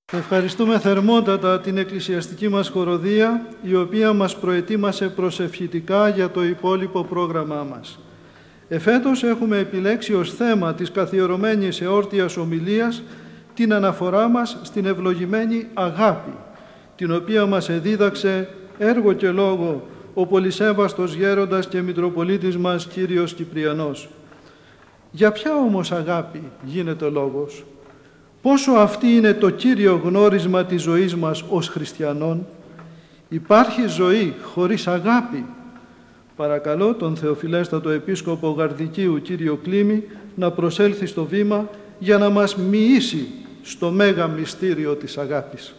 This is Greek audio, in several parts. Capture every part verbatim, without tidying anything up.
Ευχαριστούμε θερμότατα την εκκλησιαστική μας χοροδία, η οποία μας προετοίμασε προσευχητικά για το υπόλοιπο πρόγραμμά μας. Εφέτος έχουμε επιλέξει ως θέμα της καθιερωμένης εόρτιας ομιλίας την αναφορά μας στην ευλογημένη αγάπη, την οποία μας εδίδαξε έργο και λόγο ο πολυσέβαστος γέροντας και Μητροπολίτης μας Κύριος Κυπριανός. Για ποια όμως αγάπη γίνεται λόγος? Πόσο αυτή είναι το κύριο γνώρισμα της ζωής μας ως χριστιανών? Υπάρχει ζωή χωρίς αγάπη? Παρακαλώ τον Θεοφιλέστατο Επίσκοπο Γαρδικίου κύριο Κλήμη να προσέλθει στο βήμα για να μας μοιήσει στο μέγα μυστήριο της αγάπης.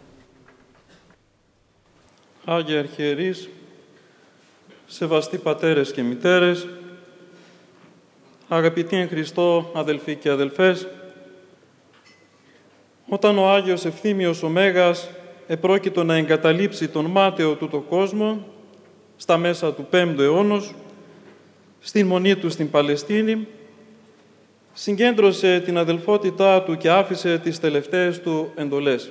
Άγιοι Αρχιερείς, σεβαστοί πατέρες και μητέρες, αγαπητοί εν Χριστώ αδελφοί και αδελφές, όταν ο Άγιος Ευθύμιος ο Μέγας επρόκειτο να εγκαταλείψει τον μάταιο του το κόσμο στα μέσα του πέμπτου αιώνος, στην μονή του στην Παλαιστίνη, συγκέντρωσε την αδελφότητά του και άφησε τις τελευταίες του εντολές.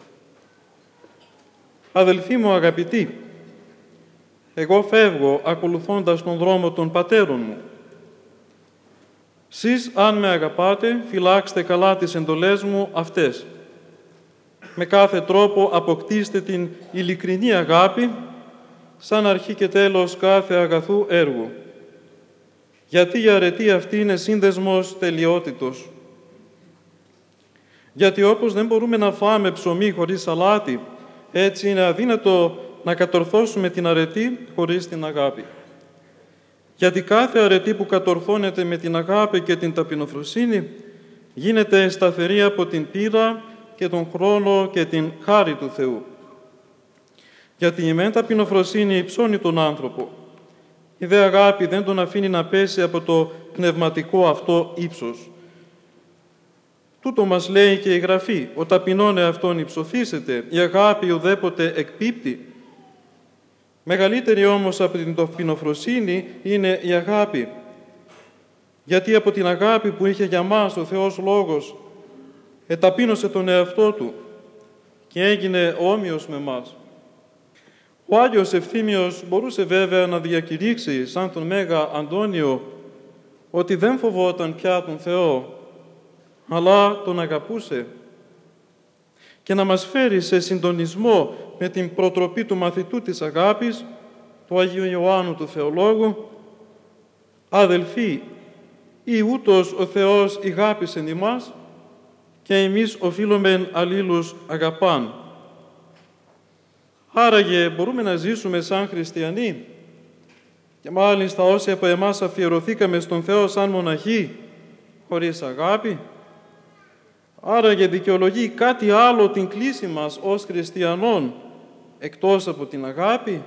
Αδελφοί μου αγαπητοί, εγώ φεύγω ακολουθώντας τον δρόμο των πατέρων μου. Σεις, αν με αγαπάτε, φυλάξτε καλά τις εντολές μου αυτές. Με κάθε τρόπο αποκτήστε την ειλικρινή αγάπη, σαν αρχή και τέλος κάθε αγαθού έργου. Γιατί η αρετή αυτή είναι σύνδεσμος τελειότητος. Γιατί όπως δεν μπορούμε να φάμε ψωμί χωρίς αλάτι, έτσι είναι αδύνατο να κατορθώσουμε την αρετή χωρίς την αγάπη. Γιατί κάθε αρετή που κατορθώνεται με την αγάπη και την ταπεινοφροσύνη γίνεται σταθερή από την πείρα και τον χρόνο και την χάρη του Θεού. Γιατί η μεν ταπεινοφροσύνη υψώνει τον άνθρωπο, η δε αγάπη δεν τον αφήνει να πέσει από το πνευματικό αυτό ύψος. Τούτο μας λέει και η Γραφή, ο ταπεινών εαυτόν υψωθήσεται, η αγάπη ουδέποτε εκπίπτει. Μεγαλύτερη όμως από την ταπεινοφροσύνη είναι η αγάπη. Γιατί από την αγάπη που είχε για μας ο Θεός Λόγος, εταπείνωσε τον εαυτό Του και έγινε όμοιος με μας. Ο Άγιος Ευθύμιος μπορούσε βέβαια να διακηρύξει σαν τον Μέγα Αντώνιο ότι δεν φοβόταν πια τον Θεό, αλλά τον αγαπούσε και να μας φέρει σε συντονισμό με την προτροπή του μαθητού της αγάπης, του Αγίου Ιωάννου του Θεολόγου, «Αδελφοί, ή ούτως ο Θεός ηγάπησεν ημάς και εμείς οφείλομεν αλλήλους αγαπάν». Άραγε μπορούμε να ζήσουμε σαν χριστιανοί και μάλιστα όσοι από εμάς αφιερωθήκαμε στον Θεό σαν μοναχοί, χωρίς αγάπη? Άραγε δικαιολογεί κάτι άλλο την κλίση μας ως χριστιανών εκτός από την αγάπη?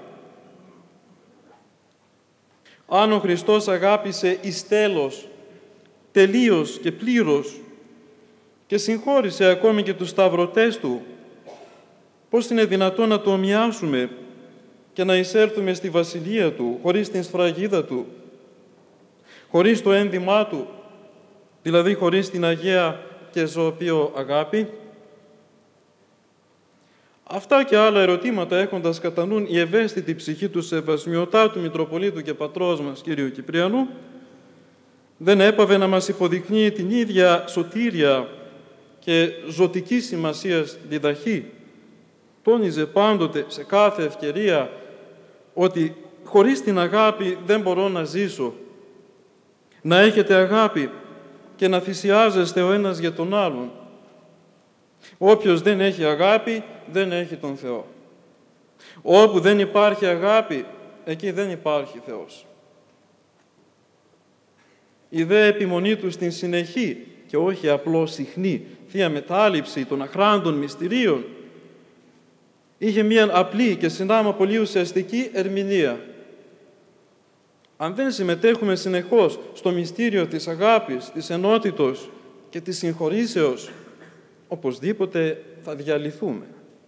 Αν ο Χριστός αγάπησε εις τέλος, τελείως και πλήρως και συγχώρησε ακόμη και τους σταυρωτές Του, πώς είναι δυνατόν να το ομοιάσουμε και να εισέλθουμε στη Βασιλεία Του χωρίς την σφραγίδα Του, χωρίς το ένδυμά Του, δηλαδή χωρίς την Αγία και ζωοποιό αγάπη? Αυτά και άλλα ερωτήματα έχοντας κατά νου η ευαίσθητη ψυχή του Σεβασμιωτάτου Μητροπολίτου και Πατρός μας Κύριου Κυπριανού, δεν έπαβε να μας υποδεικνύει την ίδια σωτήρια και ζωτική σημασίας διδαχή. Τόνιζε πάντοτε σε κάθε ευκαιρία ότι χωρίς την αγάπη δεν μπορώ να ζήσω. Να έχετε αγάπη και να θυσιάζεστε ο ένας για τον άλλον. Όποιος δεν έχει αγάπη, δεν έχει τον Θεό. Όπου δεν υπάρχει αγάπη, εκεί δεν υπάρχει Θεός. Η δε επιμονή του στην συνεχή και όχι απλώς συχνή θεία μετάληψη των αχράντων μυστηρίων είχε μία απλή και συνάμα πολύ ουσιαστική ερμηνεία. Αν δεν συμμετέχουμε συνεχώς στο μυστήριο της αγάπης, της ενότητος και της συγχωρήσεως, οπωσδήποτε θα διαλυθούμε.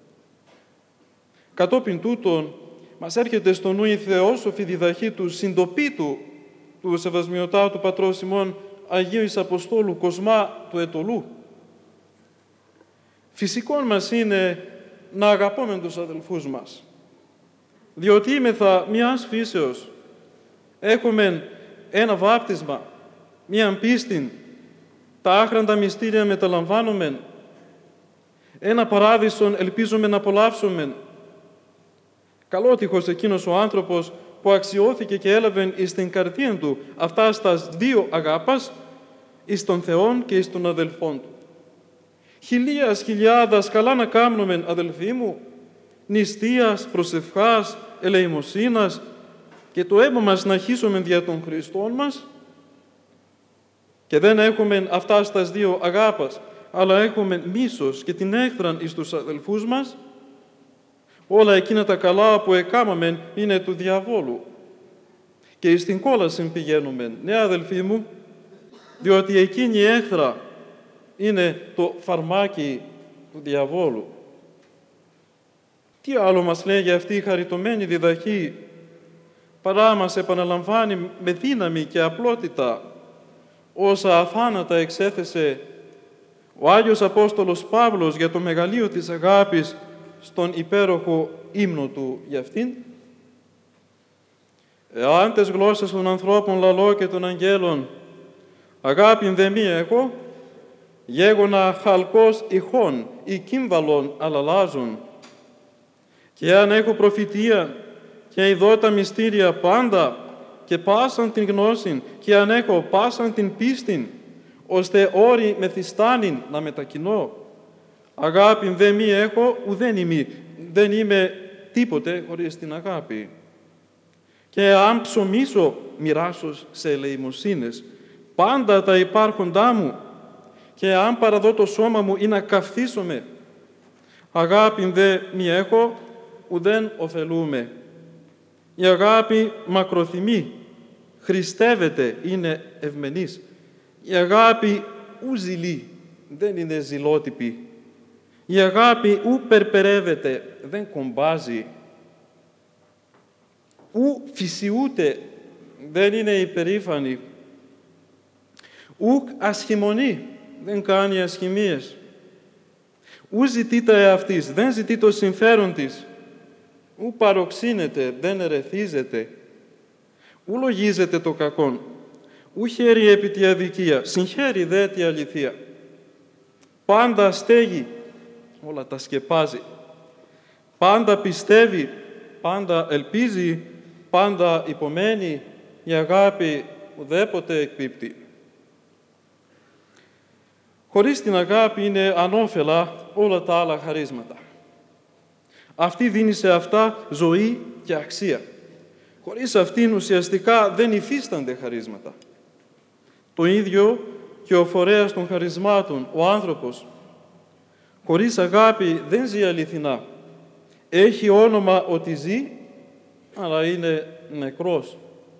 Κατόπιν τούτων, μας έρχεται στο νου η θεόσοφη διδαχή του συντοπίτου του Σεβασμιωτάτου Πατρός ημών Αγίου εις Αποστόλου Κοσμά του Ετωλού. Φυσικό μας είναι να αγαπούμε τους αδελφούς μας, διότι είμεθα μιας φύσεως. Έχουμε ένα βάπτισμα, μίαν πίστην, τα άχραντα μυστήρια μεταλαμβάνουμε, ένα παράδεισον ελπίζουμε να απολαύσουμε. Καλότυχος εκείνος ο άνθρωπος που αξιώθηκε και έλαβε εις την καρδία του αυτά στα δύο αγάπας, εις τον Θεόν και εις τον αδελφόν του. Χιλίας χιλιάδας καλά να κάνουμε, αδελφοί μου, νηστείας, προσευχάς, ελεημοσύνας και το αίμα μας να χύσουμε δια των Χριστών μας, και δεν έχουμε αυτά στα δύο αγάπας, αλλά έχουμε μίσος και την έχθραν εις τους αδελφούς μας, όλα εκείνα τα καλά που εκάμαμε είναι του διαβόλου. Και εις την κόλαση πηγαίνουμε, ναι αδελφοί μου, διότι εκείνη η έχθρα είναι το φαρμάκι του διαβόλου. Τι άλλο μας λέγει αυτή η χαριτωμένη διδαχή, παρά μας επαναλαμβάνει με δύναμη και απλότητα όσα αθάνατα εξέθεσε ο Άγιος Απόστολος Παύλος για το μεγαλείο της αγάπης στον υπέροχο ύμνο του για αυτήν. Εάν τες γλώσσες των ανθρώπων λαλώ και των αγγέλων, αγάπην δε μη έχω, γέγονα χαλκός ηχών ή κύμβαλον αλλαλάζουν. Και αν έχω προφητεία και ειδώ τα μυστήρια πάντα και πάσαν την γνώση, και αν έχω πάσαν την πίστην, ώστε όροι μεθυστάνην να μετακινώ, αγάπην δε μη έχω, ουδέν είμαι, δεν είμαι τίποτε χωρίς την αγάπη. Και αν ψωμίσω, μοιράσω σε ελεημοσύνες πάντα τα υπάρχοντά μου, και αν παραδώ το σώμα μου ή να καυθίσομαι, αγάπην δε μη έχω, ουδέν ωφελούμε. Η αγάπη μακροθυμεί, χριστεύεται, είναι ευμενής. Η αγάπη ου ζηλεί, δεν είναι ζηλότυπη. Η αγάπη ου περπερεύεται, δεν κομπάζει. Ου φυσιούται, δεν είναι υπερήφανη. Ου ασχημονεί, δεν κάνει ασχημίες. Ου ζητεί τα εαυτής, δεν ζητεί το συμφέρον της. Ου παροξύνεται, δεν ερεθίζεται. Ου λογίζεται το κακόν. Ου χαίρει επί τη αδικία, συγχαίρει δε τη αληθεία. Πάντα στέγει, όλα τα σκεπάζει. Πάντα πιστεύει, πάντα ελπίζει, πάντα υπομένει. Η αγάπη ουδέποτε εκπίπτει. Χωρίς την αγάπη είναι ανώφελα όλα τα άλλα χαρίσματα. Αυτή δίνει σε αυτά ζωή και αξία. Χωρίς αυτήν ουσιαστικά δεν υφίστανται χαρίσματα. Το ίδιο και ο φορέας των χαρισμάτων, ο άνθρωπος. Χωρίς αγάπη δεν ζει αληθινά. Έχει όνομα ότι ζει, αλλά είναι νεκρός.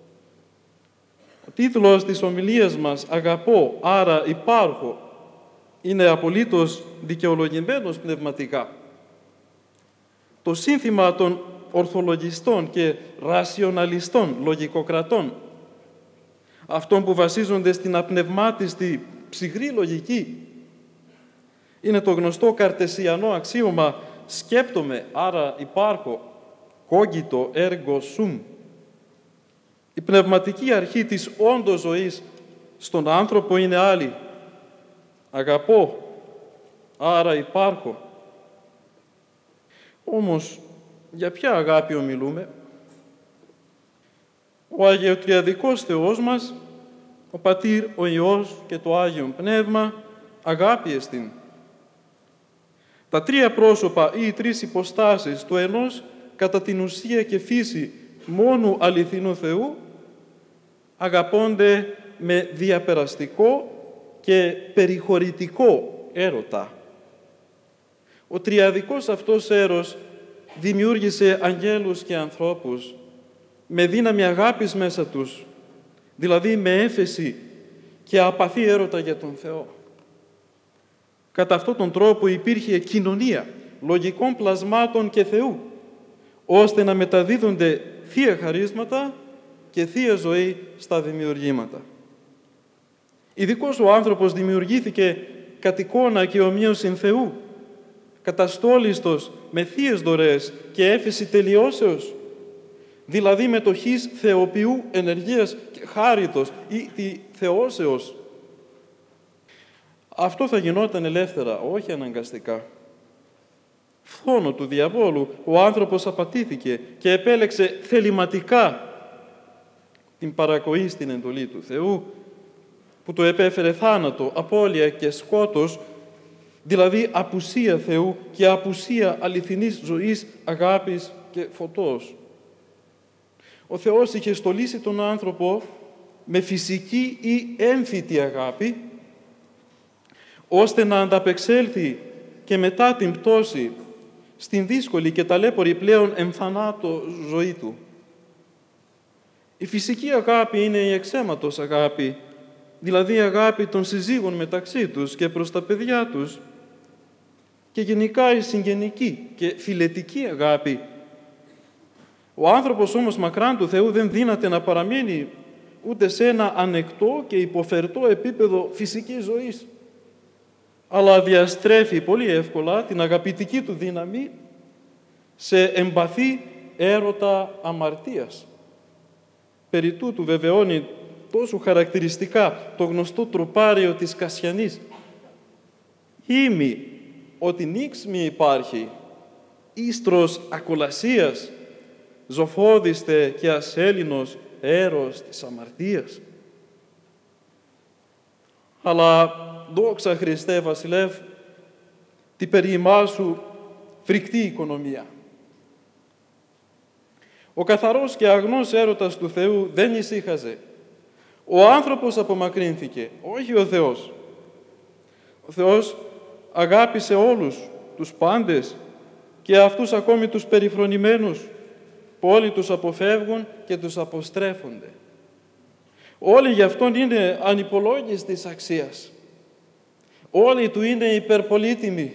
Ο τίτλος της ομιλίας μας, «Αγαπώ, άρα υπάρχω», είναι απολύτως δικαιολογημένος πνευματικά. Το σύνθημα των ορθολογιστών και ρασιοναλιστών, λογικοκρατών, αυτών που βασίζονται στην απνευμάτιστη ψυχρή λογική, είναι το γνωστό καρτεσιανό αξίωμα «σκέπτομαι, άρα υπάρχω», «cogito ergo sum». Η πνευματική αρχή της όντως ζωής στον άνθρωπο είναι άλλη. Αγαπώ, άρα υπάρχω. Όμως, για ποια αγάπη ομιλούμε? Ο Αγιοτριαδικός Θεός μας, ο Πατήρ, ο Υιός και το Άγιον Πνεύμα, αγάπη εστίν. Τα τρία πρόσωπα ή οι τρεις υποστάσεις του ενός κατά την ουσία και φύση μόνου αληθινού Θεού αγαπώνται με διαπεραστικό και περιχωρητικό έρωτα. Ο τριαδικός αυτός έρος δημιούργησε αγγέλους και ανθρώπους με δύναμη αγάπης μέσα τους, δηλαδή με έφεση και απαθή έρωτα για τον Θεό. Κατά αυτόν τον τρόπο υπήρχε κοινωνία λογικών πλασμάτων και Θεού, ώστε να μεταδίδονται θεία χαρίσματα και θεία ζωή στα δημιουργήματα. Ειδικώς ο άνθρωπος δημιουργήθηκε κατ' εικόνα και ομοίωσιν Θεού, καταστόλιστος με θείες δωρεές και έφεση τελειώσεως, δηλαδή μετοχής θεοποιού ενεργείας και χάριτος ή τη θεώσεως. Αυτό θα γινόταν ελεύθερα, όχι αναγκαστικά. Φθόνο του διαβόλου, ο άνθρωπος απατήθηκε και επέλεξε θεληματικά την παρακοή στην εντολή του Θεού, που το επέφερε θάνατο, απώλεια και σκότος, δηλαδή απουσία Θεού και απουσία αληθινής ζωής, αγάπης και φωτός. Ο Θεός είχε στολίσει τον άνθρωπο με φυσική ή έμφυτη αγάπη, ώστε να ανταπεξέλθει και μετά την πτώση στην δύσκολη και ταλέπορη πλέον εμφανάτο ζωή του. Η φυσική αγάπη είναι η εξαίματος αγάπη, δηλαδή η αγάπη των συζύγων μεταξύ τους και προς τα παιδιά τους, και γενικά η συγγενική και φιλετική αγάπη. Ο άνθρωπος όμως μακράν του Θεού δεν δύναται να παραμείνει ούτε σε ένα ανεκτό και υποφερτό επίπεδο φυσικής ζωής, αλλά διαστρέφει πολύ εύκολα την αγαπητική του δύναμη σε εμπαθή έρωτα αμαρτίας. Περί τούτου βεβαιώνει τόσο χαρακτηριστικά το γνωστό τροπάριο της Κασιανής. «Ήμι ότι νίξ μη υπάρχει, ίστρος ακολασίας, ζωφώδηστε και ασέλινος έρος της αμαρτίας». Αλλά δόξα Χριστέ Βασιλεύ, τι περί ημάς σου φρικτή οικονομία. Ο καθαρός και αγνός έρωτας του Θεού δεν ησύχαζε. Ο άνθρωπος απομακρύνθηκε, όχι ο Θεός. Ο Θεός αγάπησε όλους τους πάντες και αυτούς ακόμη τους περιφρονημένους, που όλοι τους αποφεύγουν και τους αποστρέφονται. Όλοι γι' αυτόν είναι ανυπολόγιστης αξίας. Όλοι του είναι υπερπολίτιμοι.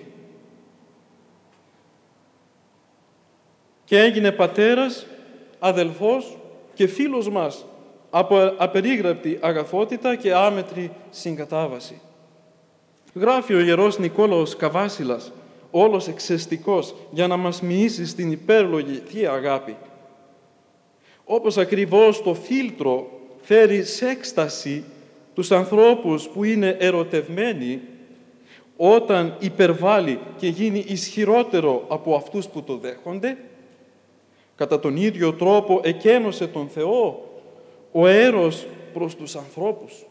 Και έγινε πατέρας, αδελφός και φίλος μας από απερίγραπτη αγαθότητα και άμετρη συγκατάβαση. Γράφει ο Ιερός Νικόλαος Καβάσιλας, όλος εξαιστικός, για να μας μοιήσει στην υπέρλογη Θεία Αγάπη. Όπως ακριβώς το φίλτρο φέρει σε έκσταση τους ανθρώπους που είναι ερωτευμένοι, όταν υπερβάλλει και γίνει ισχυρότερο από αυτούς που το δέχονται, κατά τον ίδιο τρόπο εκένωσε τον Θεό ο έρος προς τους ανθρώπους.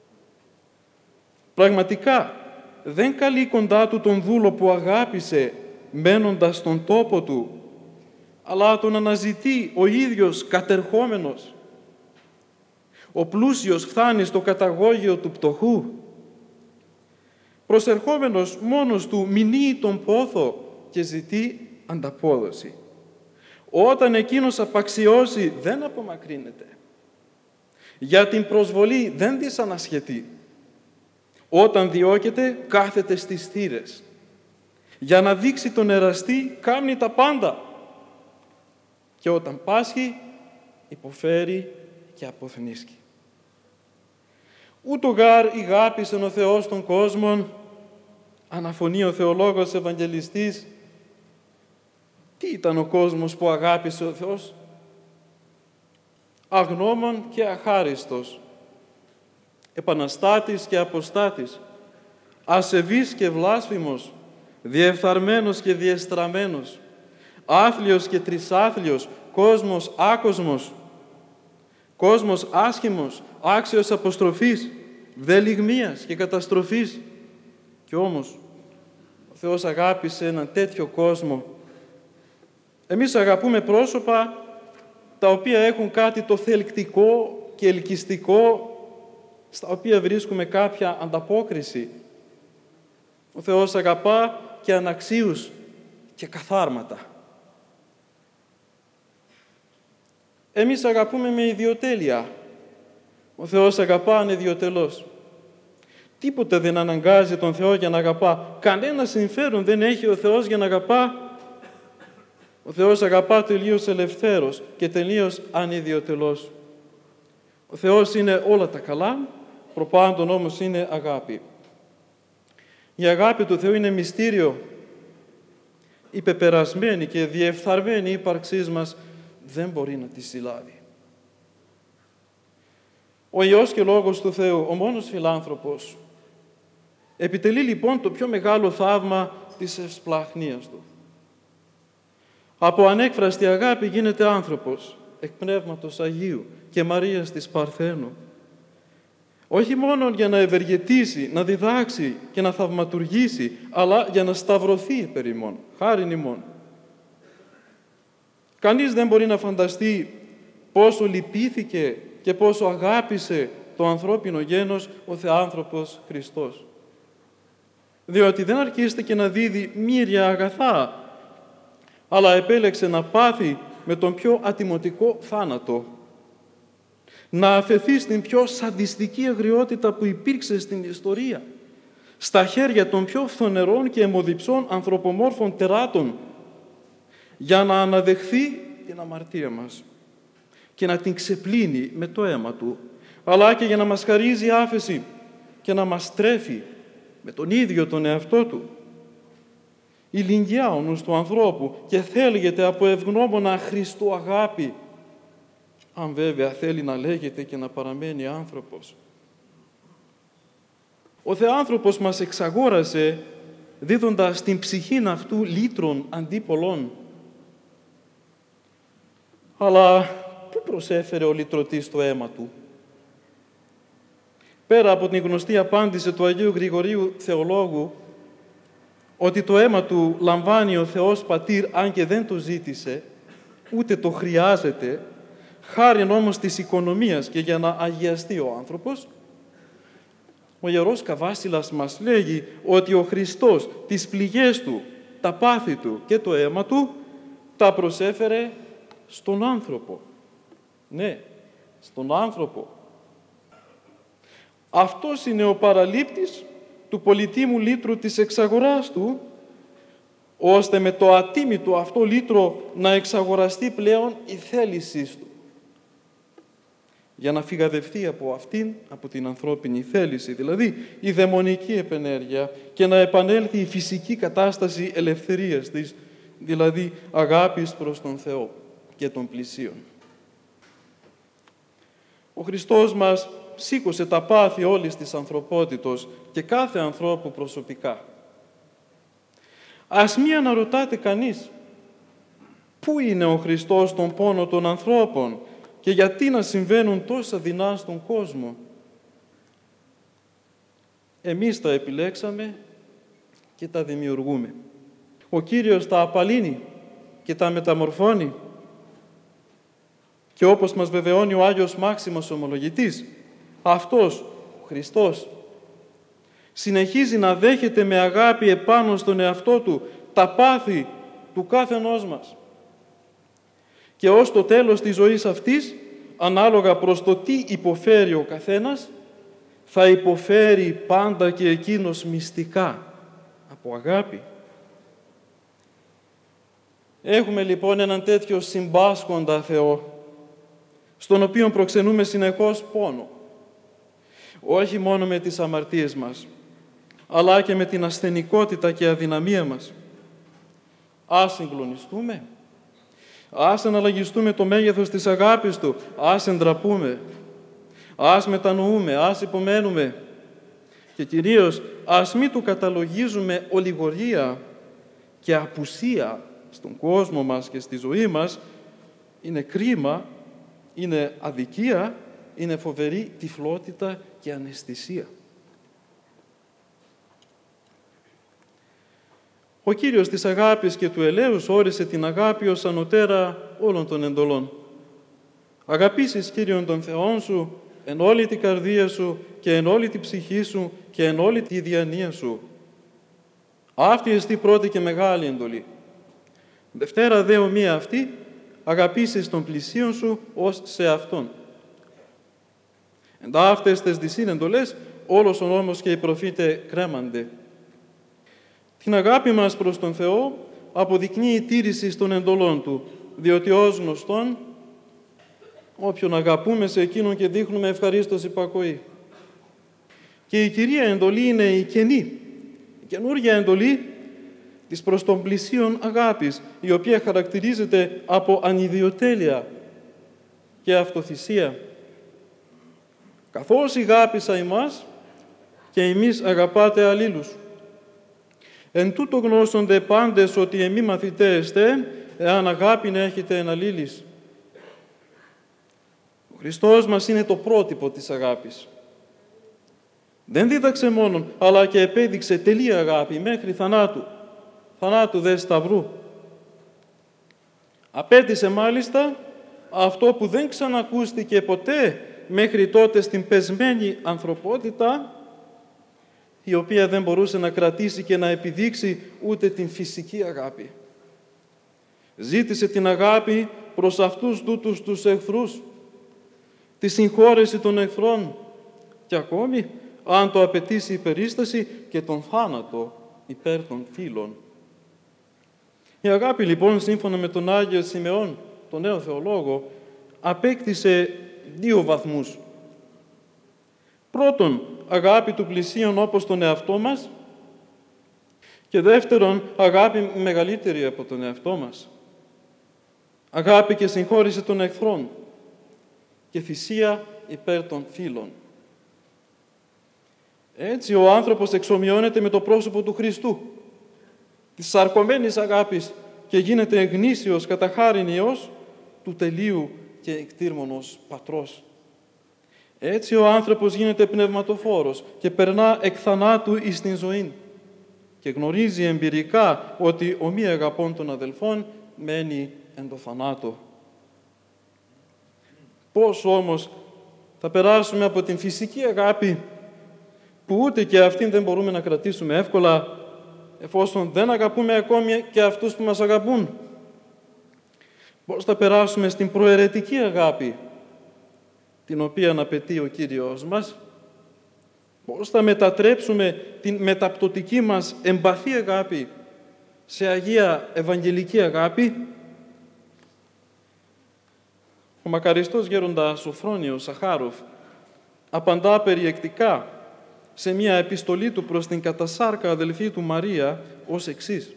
Πραγματικά δεν καλεί κοντά του τον δούλο που αγάπησε μένοντας στον τόπο του, αλλά τον αναζητεί ο ίδιος κατερχόμενος. Ο πλούσιος φτάνει στο καταγόγιο του πτωχού. Προσερχόμενος μόνος του μηνύει τον πόθο και ζητεί ανταπόδοση. Όταν εκείνος απαξιώσει δεν απομακρύνεται. Για την προσβολή δεν της ανασχετεί. Όταν διώκεται κάθεται στις θύρες. Για να δείξει τον εραστή κάνει τα πάντα. Και όταν πάσχει υποφέρει και αποθνίσκει. Ούτω γάρ ηγάπησεν ο Θεός των κόσμων, αναφωνεί ο θεολόγος Ευαγγελιστής. Τι ήταν ο κόσμος που αγάπησε ο Θεός? Αγνώμων και αχάριστος, επαναστάτης και αποστάτης, ασεβής και βλάσφημος, διεφθαρμένος και διεστραμμένος, άθλιος και τρισάθλιος, κόσμος άκοσμος, κόσμος άσχημος, άξιος αποστροφής, δελιγμίας και καταστροφής. Κι όμως ο Θεός αγάπησε έναν τέτοιο κόσμο. Εμείς αγαπούμε πρόσωπα τα οποία έχουν κάτι το θελκτικό και ελκυστικό, στα οποία βρίσκουμε κάποια ανταπόκριση. Ο Θεός αγαπά και αναξίους και καθάρματα. Εμείς αγαπούμε με ιδιοτέλεια. Ο Θεός αγαπά ανιδιοτελώς. Τίποτε δεν αναγκάζει τον Θεό για να αγαπά. Κανένα συμφέρον δεν έχει ο Θεός για να αγαπά. Ο Θεός αγαπά τελείως ελευθέρος και τελείως ανιδιοτελώς. Ο Θεός είναι όλα τα καλά, προπάντων όμως είναι αγάπη. Η αγάπη του Θεού είναι μυστήριο. η πεπερασμένη και διεφθαρμένη ύπαρξή μας δεν μπορεί να τη συλλάβει. Ο Υιός και Λόγος του Θεού, ο μόνος φιλάνθρωπος, επιτελεί λοιπόν το πιο μεγάλο θαύμα της ευσπλαχνίας του. Από ανέκφραστη αγάπη γίνεται άνθρωπος, εκ Πνεύματος Αγίου και Μαρίας της Παρθένου. Όχι μόνο για να ευεργετήσει, να διδάξει και να θαυματουργήσει, αλλά για να σταυρωθεί περ' ημών, χάριν ημών. Κανείς δεν μπορεί να φανταστεί πόσο λυπήθηκε και πόσο αγάπησε το ανθρώπινο γένος ο Θεάνθρωπος Χριστός. Διότι δεν αρκίστηκε να δίδει μοίρια αγαθά, αλλά επέλεξε να πάθει με τον πιο ατιμωτικό θάνατο, να αφαιθεί στην πιο σαντιστική αγριότητα που υπήρξε στην ιστορία, στα χέρια των πιο φθονερών και αιμοδιψών ανθρωπομόρφων τεράτων, για να αναδεχθεί την αμαρτία μας και να την ξεπλύνει με το αίμα του, αλλά και για να μας χαρίζει άφεση και να μας τρέφει με τον ίδιο τον εαυτό του. Ηλιγγιά ο νους του ανθρώπου και θέλγεται από ευγνώμονα Χριστού αγάπη, αν βέβαια θέλει να λέγεται και να παραμένει άνθρωπος. Ο Θεάνθρωπος μας εξαγόρασε δίδοντας την ψυχήν αυτού λύτρων αντί πολλών. Αλλά πού προσέφερε ο λυτρωτής το αίμα του? Πέρα από την γνωστή απάντηση του Αγίου Γρηγορίου Θεολόγου, ότι το αίμα του λαμβάνει ο Θεός Πατήρ, αν και δεν το ζήτησε, ούτε το χρειάζεται, χάριν όμως της οικονομίας και για να αγιαστεί ο άνθρωπος, ο Ιερός Καβάσιλας μας λέγει ότι ο Χριστός τις πληγές του, τα πάθη του και το αίμα του τα προσέφερε στον άνθρωπο. Ναι, στον άνθρωπο. Αυτός είναι ο παραλήπτης του πολυτίμου λύτρου της εξαγοράς του, ώστε με το ατίμητο αυτό λύτρο να εξαγοραστεί πλέον η θέλησή του, για να φυγαδευτεί από αυτήν, από την ανθρώπινη θέληση, δηλαδή η δαιμονική επενέργεια, και να επανέλθει η φυσική κατάσταση ελευθερίας της, δηλαδή αγάπης προς τον Θεό και τον πλησίον. Ο Χριστός μας σήκωσε τα πάθη όλης της ανθρωπότητος και κάθε ανθρώπου προσωπικά. Ας μη αναρωτάτε κανείς, πού είναι ο Χριστός στον πόνο των ανθρώπων και γιατί να συμβαίνουν τόσα δεινά στον κόσμο? Εμείς τα επιλέξαμε και τα δημιουργούμε. Ο Κύριος τα απαλύνει και τα μεταμορφώνει. Και όπως μας βεβαιώνει ο Άγιος Μάξιμος Ομολογητής, αυτός, ο Χριστός, συνεχίζει να δέχεται με αγάπη επάνω στον εαυτό του τα πάθη του κάθενός μας. Και ως το τέλος της ζωής αυτής, ανάλογα προς το τι υποφέρει ο καθένας, θα υποφέρει πάντα και εκείνος μυστικά, από αγάπη. Έχουμε λοιπόν έναν τέτοιο συμπάσχοντα Θεό, στον οποίο προξενούμε συνεχώς πόνο, όχι μόνο με τις αμαρτίες μας, αλλά και με την ασθενικότητα και αδυναμία μας. Ας συγκλονιστούμε, ας αναλογιστούμε το μέγεθος της αγάπης Του, ας εντραπούμε, ας μετανοούμε, ας υπομένουμε και κυρίως ας μη Του καταλογίζουμε ολιγορία και απουσία στον κόσμο μας και στη ζωή μας. Είναι κρίμα, είναι αδικία, είναι φοβερή τυφλότητα και αναισθησία. Ο Κύριος της αγάπης και του ελέους όρισε την αγάπη ως ανωτέρα όλων των εντολών. Αγαπήσεις Κύριον τον Θεόν σου εν όλη την καρδία σου και εν όλη την ψυχή σου και εν όλη τη διανία σου. Αυτή εστί πρώτη και μεγάλη εντολή. Δευτέρα δε ομοία αυτή, αγαπήσεις τον πλησίον σου ως σε αυτόν. Εν ταύτες τες δυσίν εντολές, όλος ο νόμος και οι προφήτε κρέμανται. Την αγάπη μας προς τον Θεό αποδεικνύει η τήρηση των εντολών Του, διότι ως γνωστόν, όποιον αγαπούμε σε εκείνον και δείχνουμε ευχαρίστως υπακοή. Και η Κυρία εντολή είναι η καινή, η καινούργια εντολή της προς τον πλησίον αγάπης, η οποία χαρακτηρίζεται από ανιδιοτέλεια και αυτοθυσία. Καθώς αγάπησα ημάς και εμείς αγαπάτε αλλήλους. Εν τούτο γνώσονται πάντες ότι εμείς μαθητέστε, εάν αγάπην έχετε εν αλλήλεις. Ο Χριστός μας είναι το πρότυπο της αγάπης. Δεν δίδαξε μόνον, αλλά και επέδειξε τελεία αγάπη μέχρι θανάτου. Θανάτου δε σταυρού. Απέτησε μάλιστα αυτό που δεν ξανακούστηκε ποτέ μέχρι τότε στην πεσμένη ανθρωπότητα, η οποία δεν μπορούσε να κρατήσει και να επιδείξει ούτε την φυσική αγάπη. Ζήτησε την αγάπη προς αυτούς τούτους τους εχθρούς, τη συγχώρεση των εχθρών και ακόμη, αν το απαιτήσει η περίσταση, και τον θάνατο υπέρ των φίλων. Η αγάπη λοιπόν, σύμφωνα με τον Άγιο Σιμεών, τον νέο θεολόγο, απέκτησε δύο βαθμούς. Πρώτον, αγάπη του πλησίον όπως τον εαυτό μας, και δεύτερον, αγάπη μεγαλύτερη από τον εαυτό μας. Αγάπη και συγχώρηση των εχθρών και θυσία υπέρ των φίλων. Έτσι ο άνθρωπος εξομοιώνεται με το πρόσωπο του Χριστού, της σαρκωμένης αγάπης, και γίνεται γνήσιος κατά χάριν Υιός του τελείου και εκτήρμονος Πατρός. Έτσι ο άνθρωπος γίνεται πνευματοφόρος και περνά εκ θανάτου εις την ζωή και γνωρίζει εμπειρικά ότι ο μη αγαπών των αδελφών μένει εν το θανάτο. Πώς όμως θα περάσουμε από την φυσική αγάπη, που ούτε και αυτήν δεν μπορούμε να κρατήσουμε εύκολα, εφόσον δεν αγαπούμε ακόμη και αυτούς που μας αγαπούν? Πώς θα περάσουμε στην προαιρετική αγάπη, την οποία απαιτεί ο Κύριος μας? Πώς θα μετατρέψουμε την μεταπτωτική μας εμπαθή αγάπη σε αγία ευαγγελική αγάπη? Ο μακαριστός γέροντας Σοφρόνιος Σαχάροφ απαντά περιεκτικά σε μια επιστολή του προς την κατασάρκα αδελφή του Μαρία ως εξής: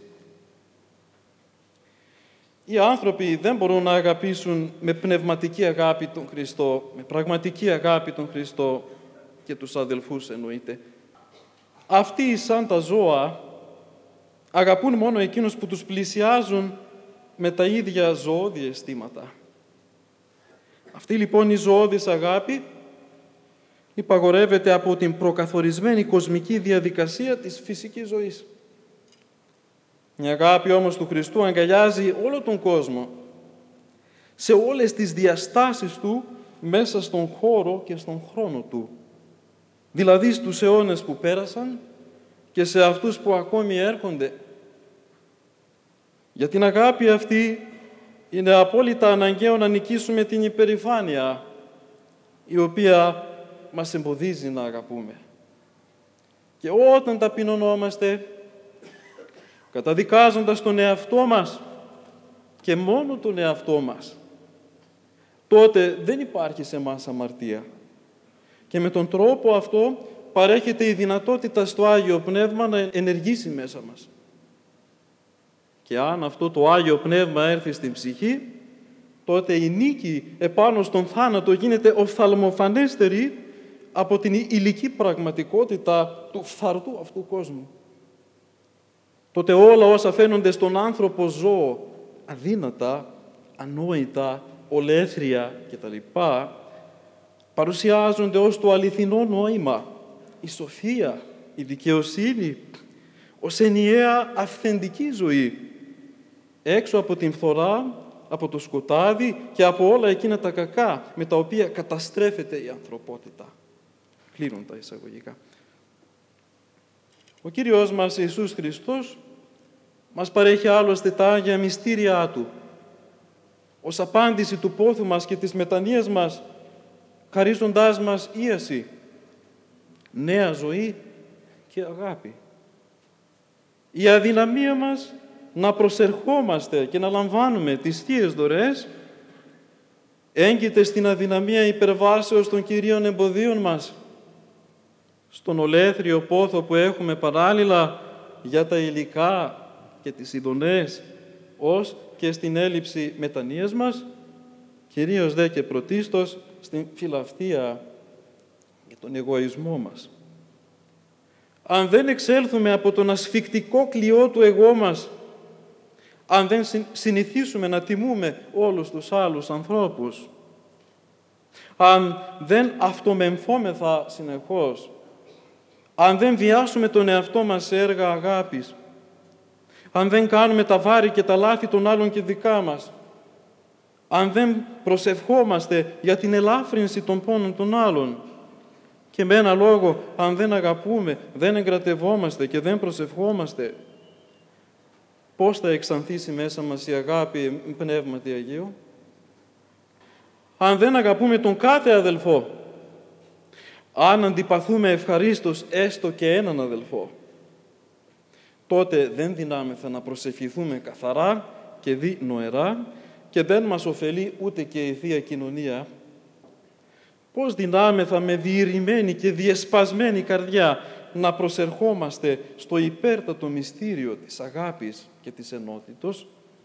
οι άνθρωποι δεν μπορούν να αγαπήσουν με πνευματική αγάπη τον Χριστό, με πραγματική αγάπη τον Χριστό και τους αδελφούς εννοείται. Αυτοί σαν τα ζώα αγαπούν μόνο εκείνους που τους πλησιάζουν με τα ίδια ζωώδη αισθήματα. Αυτή λοιπόν η ζωώδης αγάπη υπαγορεύεται από την προκαθορισμένη κοσμική διαδικασία της φυσικής ζωής. Η αγάπη όμως του Χριστού αγκαλιάζει όλο τον κόσμο, σε όλες τις διαστάσεις του, μέσα στον χώρο και στον χρόνο του. Δηλαδή στους αιώνες που πέρασαν και σε αυτούς που ακόμη έρχονται. Για την αγάπη αυτή είναι απόλυτα αναγκαίο να νικήσουμε την υπερηφάνεια, η οποία μας εμποδίζει να αγαπούμε. Και όταν ταπεινωνόμαστε, καταδικάζοντας τον εαυτό μας και μόνο τον εαυτό μας, τότε δεν υπάρχει σε μας αμαρτία. Και με τον τρόπο αυτό παρέχεται η δυνατότητα στο Άγιο Πνεύμα να ενεργήσει μέσα μας. Και αν αυτό το Άγιο Πνεύμα έρθει στην ψυχή, τότε η νίκη επάνω στον θάνατο γίνεται οφθαλμοφανέστερη από την υλική πραγματικότητα του φθαρτού αυτού κόσμου. Τότε όλα όσα φαίνονται στον άνθρωπο ζώο, αδύνατα, ανόητα, ολέθρια κτλ., παρουσιάζονται ως το αληθινό νόημα, η σοφία, η δικαιοσύνη, ως ενιαία αυθεντική ζωή, έξω από την φθορά, από το σκοτάδι και από όλα εκείνα τα κακά με τα οποία καταστρέφεται η ανθρωπότητα. Κλείνουν τα εισαγωγικά. Ο Κύριος μας Ιησούς Χριστός μας παρέχει άλλωστε τα Άγια μυστήριά Του, ως απάντηση του πόθου μας και της μετανοίας μας, χαρίζοντάς μας ίαση, νέα ζωή και αγάπη. Η αδυναμία μας να προσερχόμαστε και να λαμβάνουμε τις Θείες δωρεές έγκυται στην αδυναμία υπερβάσεως των κυρίων εμποδίων μας, στον ολέθριο πόθο που έχουμε παράλληλα για τα υλικά και τις ειδονές, ως και στην έλλειψη μετανοίας μας, κυρίως δε και πρωτίστως στην φιλαυτία και τον εγωισμό μας. Αν δεν εξέλθουμε από τον ασφικτικό κλειό του εγώ μας, αν δεν συνηθίσουμε να τιμούμε όλους τους άλλους ανθρώπους, αν δεν αυτομεμφόμεθα συνεχώς, αν δεν βιάσουμε τον εαυτό μας σε έργα αγάπης, αν δεν κάνουμε τα βάρη και τα λάθη των άλλων και δικά μας, αν δεν προσευχόμαστε για την ελάφρυνση των πόνων των άλλων και με ένα λόγο, αν δεν αγαπούμε, δεν εγκρατευόμαστε και δεν προσευχόμαστε, πώς θα εξανθίσει μέσα μας η αγάπη πνεύματι Αγίου? Αν δεν αγαπούμε τον κάθε αδελφό, αν αντιπαθούμε ευχαρίστως έστω και έναν αδελφό, τότε δεν δυνάμεθα να προσευχηθούμε καθαρά και δι νοερά και δεν μας ωφελεί ούτε και η Θεία Κοινωνία. Πώς δυνάμεθα με διηρημένη και διεσπασμένη καρδιά να προσερχόμαστε στο υπέρτατο μυστήριο της αγάπης και της ενότητος?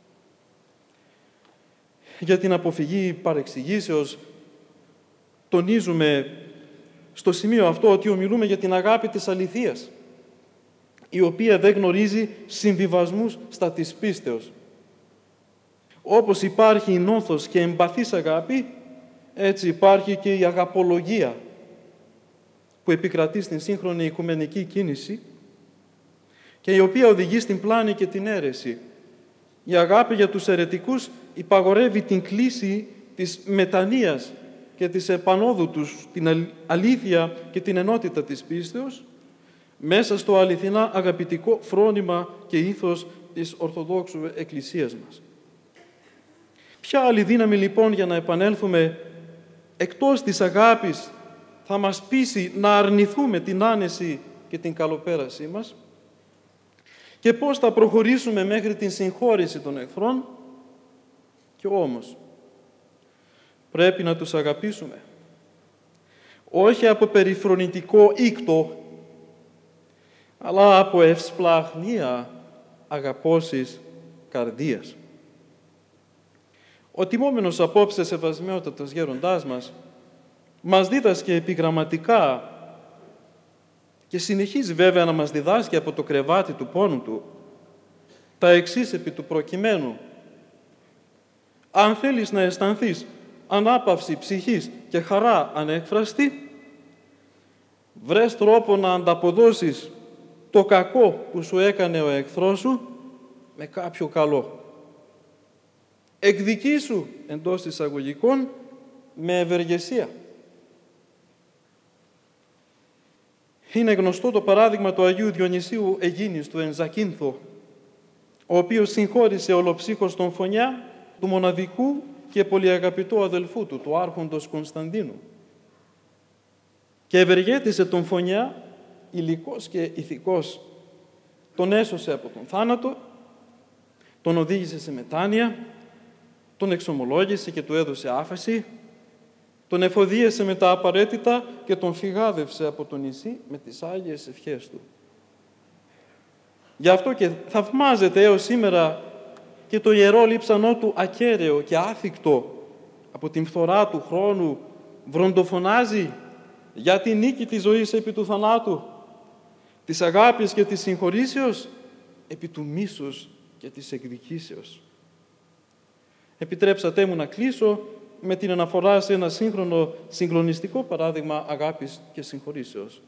Για την αποφυγή παρεξηγήσεως, τονίζουμε στο σημείο αυτό ότι ομιλούμε για την αγάπη της αληθείας, η οποία δεν γνωρίζει συμβιβασμούς στα της πίστεως. Όπως υπάρχει η νόθος και εμπαθής αγάπη, έτσι υπάρχει και η αγαπολογία που επικρατεί στην σύγχρονη οικουμενική κίνηση και η οποία οδηγεί στην πλάνη και την αίρεση. Η αγάπη για τους αιρετικούς υπαγορεύει την κλίση της μετανοίας και της επανόδου τους, την αλήθεια και την ενότητα της πίστεως, μέσα στο αληθινά αγαπητικό φρόνημα και ήθος της Ορθοδόξου Εκκλησίας μας. Ποια άλλη δύναμη λοιπόν για να επανέλθουμε εκτός της αγάπης θα μας πείσει να αρνηθούμε την άνεση και την καλοπέρασή μας? Και πώς θα προχωρήσουμε μέχρι την συγχώρηση των εχθρών? Και όμως πρέπει να τους αγαπήσουμε, όχι από περιφρονητικό ήκτο, αλλά από ευσπλαχνία αγαπώσης καρδίας. Ο τιμόμενος απόψε σεβασμιότατος γέροντάς μας μας δίδασκε επιγραμματικά και συνεχίζει βέβαια να μας διδάσκει από το κρεβάτι του πόνου του τα εξής επί του προκειμένου. Αν θέλεις να αισθανθείς ανάπαυση ψυχής και χαρά ανέκφραστη, βρες τρόπο να ανταποδώσεις το κακό που σου έκανε ο εχθρός σου με κάποιο καλό. Εκδικήσου εντός εισαγωγικών με ευεργεσία. Είναι γνωστό το παράδειγμα του Αγίου Διονυσίου Αιγίνης του Ενζακίνθο, ο οποίος συγχώρησε ολοψύχως τον Φωνιά του μοναδικού και πολυαγαπητού αδελφού του, του άρχοντος Κωνσταντίνου, και ευεργέτησε τον Φωνιά υλικός και ηθικός. Τον έσωσε από τον θάνατο, τον οδήγησε σε μετάνοια, τον εξομολόγησε και του έδωσε άφεση, τον εφοδίασε με τα απαραίτητα και τον φυγάδευσε από το νησί με τις Άγιες ευχές του. Γι' αυτό και θαυμάζεται έως σήμερα και το ιερό λείψανό του ακέραιο και άθικτο από την φθορά του χρόνου βροντοφωνάζει για τη νίκη της ζωής επί του θανάτου, της αγάπης και της συγχωρήσεως επί του μίσους και της εκδικήσεως. Επιτρέψατε μου να κλείσω με την αναφορά σε ένα σύγχρονο συγκλονιστικό παράδειγμα αγάπης και συγχωρήσεως.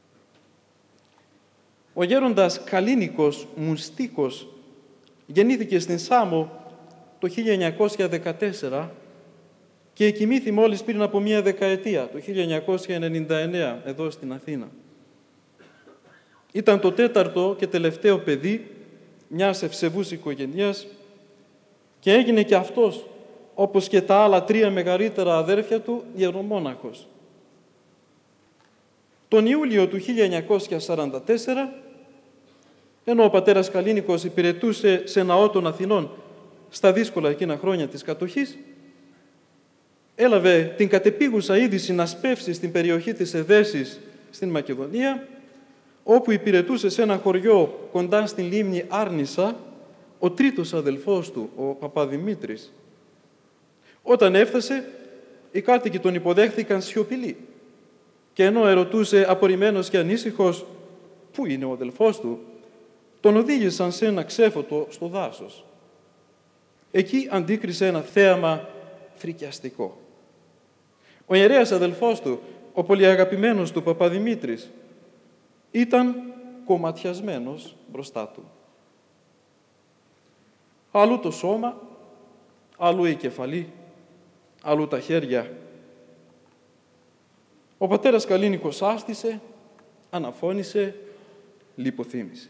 Ο γέροντας Καλίνικος Μουστίκος γεννήθηκε στην Σάμο το χίλια εννιακόσια δεκατέσσερα και εκοιμήθη μόλις πριν από μία δεκαετία, το χίλια εννιακόσια ενενήντα εννέα, εδώ στην Αθήνα. Ήταν το τέταρτο και τελευταίο παιδί μιας ευσεβούς οικογένειας και έγινε και αυτός, όπως και τα άλλα τρία μεγαλύτερα αδέρφια του, ιερομόναχος. Τον Ιούλιο του χίλια εννιακόσια σαράντα τέσσερα, ενώ ο πατέρας Καλίνικος υπηρετούσε σε ναό των Αθηνών στα δύσκολα εκείνα χρόνια της κατοχής, έλαβε την κατεπίγουσα είδηση να σπεύσει στην περιοχή της Εδέσης στην Μακεδονία, όπου υπηρετούσε σε ένα χωριό κοντά στην λίμνη Άρνησα, ο τρίτος αδελφός του, ο Παπαδημήτρης. Όταν έφτασε, οι κάτοικοι τον υποδέχθηκαν σιωπηλοί. Και ενώ ερωτούσε απορριμμένος και ανήσυχος πού είναι ο αδελφός του, τον οδήγησαν σε ένα ξέφωτο στο δάσος. Εκεί αντίκρισε ένα θέαμα φρικιαστικό. Ο ιερέας αδελφός του, ο πολυαγαπημένος του Παπαδημήτρης, ήταν κομματιασμένος μπροστά του. Αλλού το σώμα, αλλού η κεφαλή, αλλού τα χέρια. Ο πατέρας Καλίνικος άστησε, αναφώνησε, λιποθύμησε.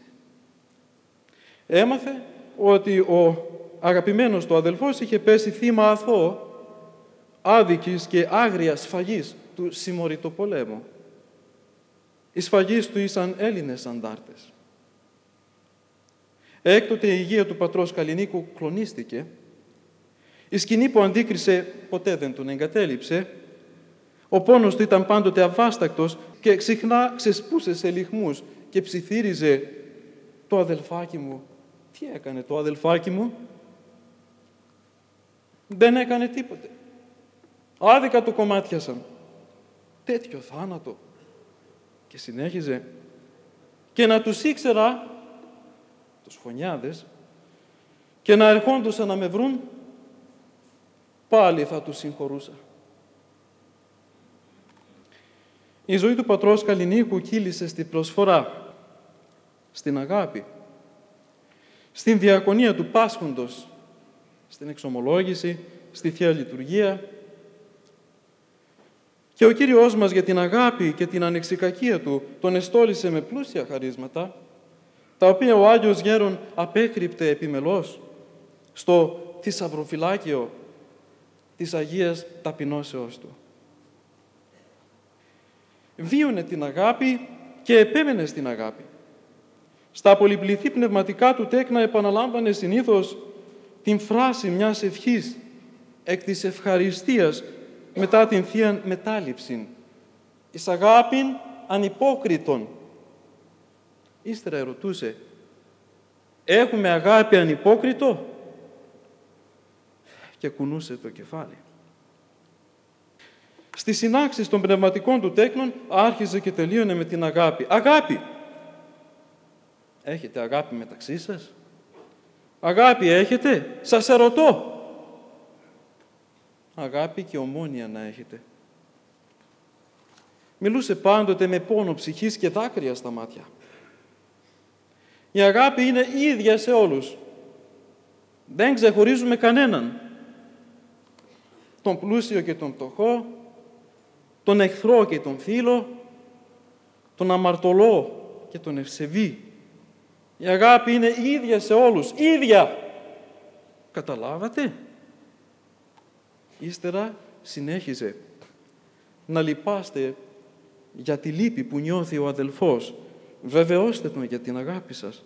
Έμαθε ότι ο αγαπημένος του αδελφός είχε πέσει θύμα αθώο, άδικης και άγριας σφαγής του συμμοριτοπολέμου. Οι σφαγείς του ήσαν Έλληνες αντάρτες. Έκτοτε η υγεία του πατρός Καλινίκου κλονίστηκε. Η σκηνή που αντίκρισε ποτέ δεν τον εγκατέλειψε. Ο πόνος του ήταν πάντοτε αβάστακτος και συχνά ξεσπούσε σε λυχμούς και ψιθύριζε «Το αδελφάκι μου». Τι έκανε το αδελφάκι μου? Δεν έκανε τίποτε. Άδικα το κομμάτιασαν. Τέτοιο θάνατο. Και συνέχιζε. Και να τους ήξερα, τους φωνιάδες, και να ερχόντουσαν να με βρουν, πάλι θα τους συγχωρούσα. Η ζωή του πατρός Καλινίκου κύλησε στην προσφορά, στην αγάπη, στην διακονία του πάσχοντος, στην εξομολόγηση, στη Θεία Λειτουργία. Και ο Κύριος μας για την αγάπη και την ανεξικακία Του τον εστόλισε με πλούσια χαρίσματα, τα οποία ο Άγιος Γέρον απέκρυπτε επιμελώς στο θησαυροφυλάκιο της Αγίας Ταπεινώσεως Του. Βίωνε την αγάπη και επέμενε στην αγάπη. Στα πολυπληθή πνευματικά του τέκνα επαναλάμβανε συνήθως την φράση μιας ευχής εκ της ευχαριστίας μετά την Θείαν Μετάληψην. «Εις αγάπην ανυπόκριτον». Ύστερα ερωτούσε, «Έχουμε αγάπη ανυπόκριτο?» Και κουνούσε το κεφάλι. Στις συνάξεις των πνευματικών του τέκνων άρχιζε και τελείωνε με την αγάπη. Αγάπη! Έχετε αγάπη μεταξύ σας? Αγάπη έχετε? Σας ερωτώ. Αγάπη και ομόνοια να έχετε. Μιλούσε πάντοτε με πόνο ψυχής και δάκρυα στα μάτια. Η αγάπη είναι ίδια σε όλους. Δεν ξεχωρίζουμε κανέναν. Τον πλούσιο και τον φτωχό, τον εχθρό και τον φίλο, τον αμαρτωλό και τον ευσεβή. Η αγάπη είναι ίδια σε όλους. Ίδια! Καταλάβατε? Ύστερα συνέχιζε να λυπάστε για τη λύπη που νιώθει ο αδελφός. Βεβαιώστε τον για την αγάπη σας.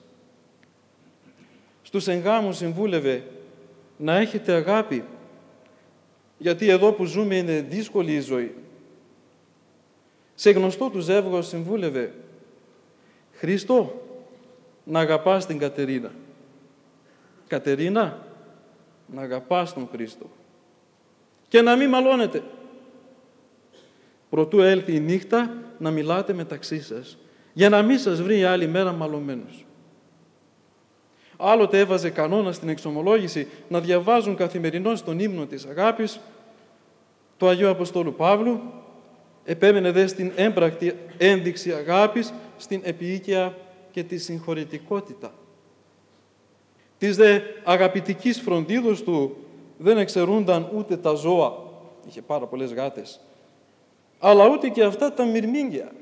Στους εγγάμους συμβούλευε να έχετε αγάπη, γιατί εδώ που ζούμε είναι δύσκολη η ζωή. Σε γνωστό του ζεύγος συμβούλευε, Χριστό, να αγαπάς την Κατερίνα. Κατερίνα, να αγαπάς τον Χριστό. Και να μην μαλώνετε. Προτού έλθει η νύχτα, να μιλάτε μεταξύ σας, για να μην σας βρει η άλλη μέρα μαλωμένους. Άλλοτε έβαζε κανόνα στην εξομολόγηση να διαβάζουν καθημερινώς τον ύμνο της αγάπης του Αγίου Αποστόλου Παύλου, επέμενε δε στην έμπρακτη ένδειξη αγάπης, στην επίοικια και τη συγχωρητικότητα. Της δε αγαπητικής φροντίδος του δεν εξαιρούνταν ούτε τα ζώα, είχε πάρα πολλές γάτες, αλλά ούτε και αυτά τα μυρμήγκια.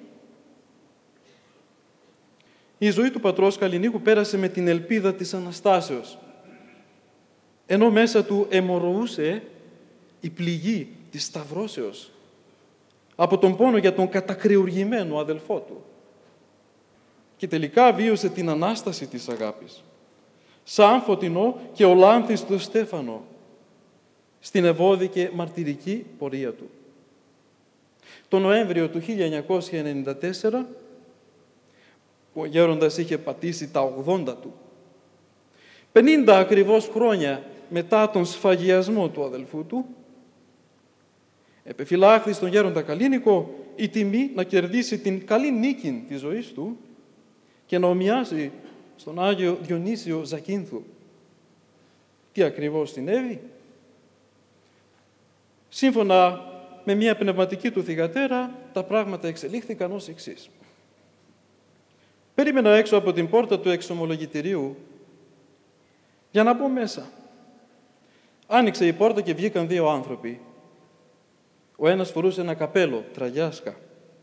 Η ζωή του πατρός Καλινίκου πέρασε με την ελπίδα της Αναστάσεως, ενώ μέσα του αιμορροούσε η πληγή της σταυρώσεως από τον πόνο για τον κατακριουργημένο αδελφό του. Και τελικά βίωσε την Ανάσταση της αγάπης, σαν φωτεινό και ολάνθιστο στέφανο, στην ευώδικη μαρτυρική πορεία του. Το Νοέμβριο του χίλια εννιακόσια ενενήντα τέσσερα, ο γέροντας είχε πατήσει τα ογδόντα του, πενήντα ακριβώς χρόνια μετά τον σφαγιασμό του αδελφού του, επεφυλάχθη στον γέροντα Καλίνικο η τιμή να κερδίσει την καλή νίκη της ζωής του και να ομοιάσει στον Άγιο Διονύσιο Ζακίνθου. Τι ακριβώς συνέβη? Σύμφωνα με μια πνευματική του θυγατέρα, τα πράγματα εξελίχθηκαν ως εξής. Περίμενα έξω από την πόρτα του εξομολογητηρίου για να μπω μέσα. Άνοιξε η πόρτα και βγήκαν δύο άνθρωποι. Ο ένας φορούσε ένα καπέλο, τραγιάσκα.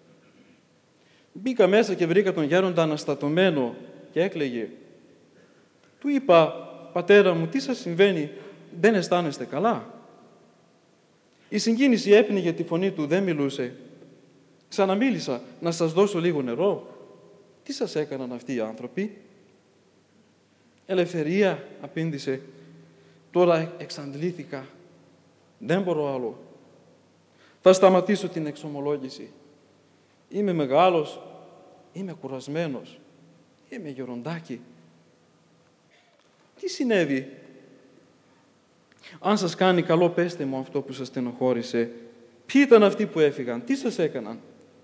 Μπήκα μέσα και βρήκα τον γέροντα αναστατωμένο και έκλαιγε. Του είπα, πατέρα μου, τι σας συμβαίνει, δεν αισθάνεστε καλά? Η συγκίνηση έπνιγε τη φωνή του, δεν μιλούσε. Ξαναμίλησα, να σας δώσω λίγο νερό. Τι σας έκαναν αυτοί οι άνθρωποι? Ελευθερία, απήντησε. Τώρα εξαντλήθηκα. Δεν μπορώ άλλο. Θα σταματήσω την εξομολόγηση. Είμαι μεγάλος, είμαι κουρασμένος, είμαι γεροντάκι. Τι συνέβη? Αν σας κάνει καλό, πέστε μου αυτό που σας στενοχώρησε. Ποιοι ήταν αυτοί που έφυγαν, τι σας έκαναν?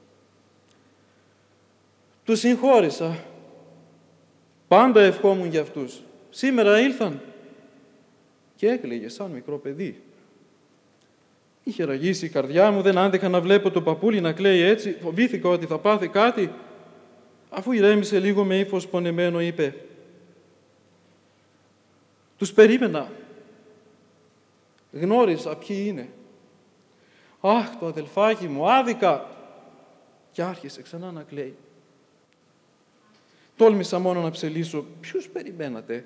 Τους συγχώρησα. Πάντα ευχόμουν για αυτούς. Σήμερα ήλθαν και έκλαιγε σαν μικρό παιδί. Είχε ραγίσει η καρδιά μου, δεν άντεχα να βλέπω το παππούλι να κλαίει έτσι. Φοβήθηκα ότι θα πάθει κάτι. Αφού ηρέμησε λίγο με ύφος πονεμένο, είπε: τους περίμενα. Γνώρισα ποιοι είναι. Αχ, το αδελφάκι μου, άδικα. Και άρχισε ξανά να κλαίει. Τόλμησα μόνο να ψελίσω. Ποιους περιμένατε?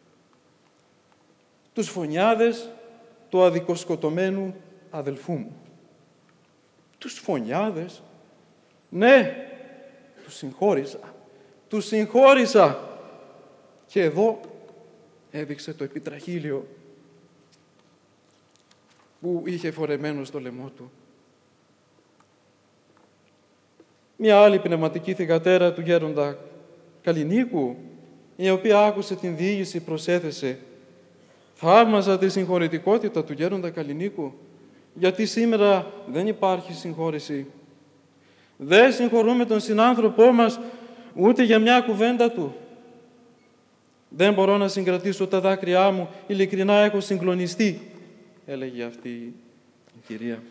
Τους φωνιάδες του αδικοσκοτωμένου αδελφού μου. Τους φωνιάδες? Ναι, τους συγχώρησα. Τους συγχώρησα. Και εδώ έδειξε το επιτραχύλιο που είχε φορεμένο στο λαιμό του. Μια άλλη πνευματική θυγατέρα του γέροντα Καλινίκου, η οποία άκουσε την διήγηση, προσέθεσε: θαύμαζα τη συγχωρητικότητα του γέροντα Καλινίκου, γιατί σήμερα δεν υπάρχει συγχώρηση. Δεν συγχωρούμε τον συνάνθρωπό μας ούτε για μια κουβέντα του. Δεν μπορώ να συγκρατήσω τα δάκρυά μου, ειλικρινά έχω συγκλονιστεί, έλεγε αυτή η κυρία.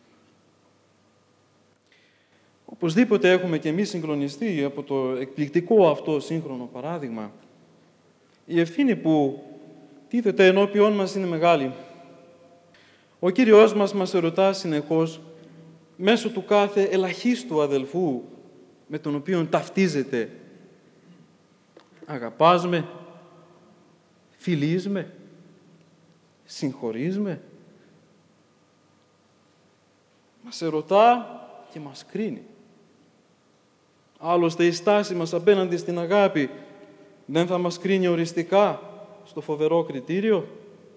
Οπωσδήποτε έχουμε και εμείς συγκλονιστεί από το εκπληκτικό αυτό σύγχρονο παράδειγμα. Η ευθύνη που τίθεται ενώπιόν μας είναι μεγάλη. Ο Κύριος μας μας ερωτά συνεχώς μέσω του κάθε ελαχίστου αδελφού με τον οποίο ταυτίζεται. Αγαπάς με, φιλείς με, συγχωρείς με. Μας ερωτά και μας κρίνει. Άλλωστε η στάση μας απέναντι στην αγάπη δεν θα μας κρίνει οριστικά στο φοβερό κριτήριο.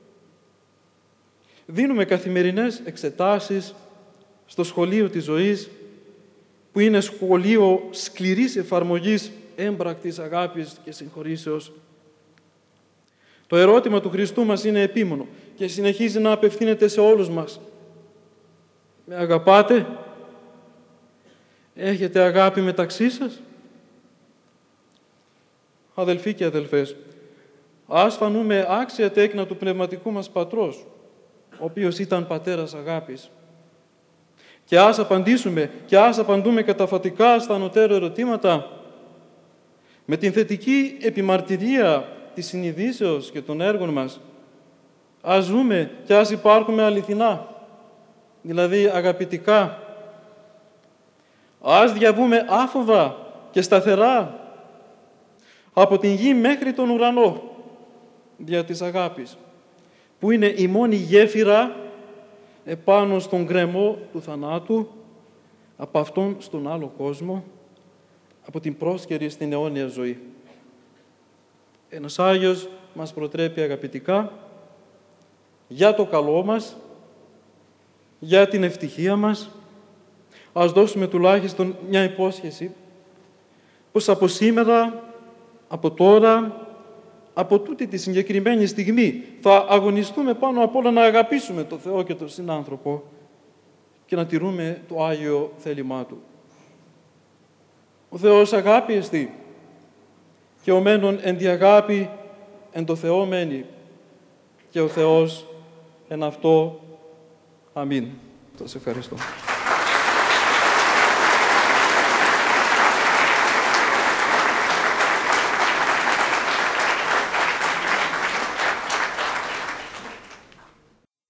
Δίνουμε καθημερινές εξετάσεις στο σχολείο της ζωής, που είναι σχολείο σκληρής εφαρμογής έμπρακτης αγάπης και συγχωρήσεως. Το ερώτημα του Χριστού μας είναι επίμονο και συνεχίζει να απευθύνεται σε όλους μας. Με αγαπάτε? Έχετε αγάπη μεταξύ σας? Αδελφοί και αδελφές, ας φανούμε άξια τέκνα του πνευματικού μας πατρός, ο οποίος ήταν πατέρας αγάπης. Και ας απαντήσουμε και ας απαντούμε καταφατικά στα ανωτέρω ερωτήματα με την θετική επιμαρτυρία της συνειδήσεως και των έργων μας. Ας ζούμε και ας υπάρχουμε αληθινά, δηλαδή αγαπητικά. Ας διαβούμε άφοβα και σταθερά από την γη μέχρι τον ουρανό δια της αγάπης, που είναι η μόνη γέφυρα επάνω στον γκρεμό του θανάτου, από αυτόν στον άλλο κόσμο, από την πρόσκαιρη στην αιώνια ζωή. Ένας Άγιος μας προτρέπει αγαπητικά για το καλό μας, για την ευτυχία μας. Ας δώσουμε τουλάχιστον μια υπόσχεση πως από σήμερα, από τώρα, από τούτη τη συγκεκριμένη στιγμή θα αγωνιστούμε πάνω απ' όλα να αγαπήσουμε τον Θεό και τον συνάνθρωπο και να τηρούμε το Άγιο θέλημά Του. Ο Θεός αγάπη εστί και ο μένων εν τη αγάπη εν το Θεό μένει και ο Θεός εν αυτό. Αμήν. Σας ευχαριστώ.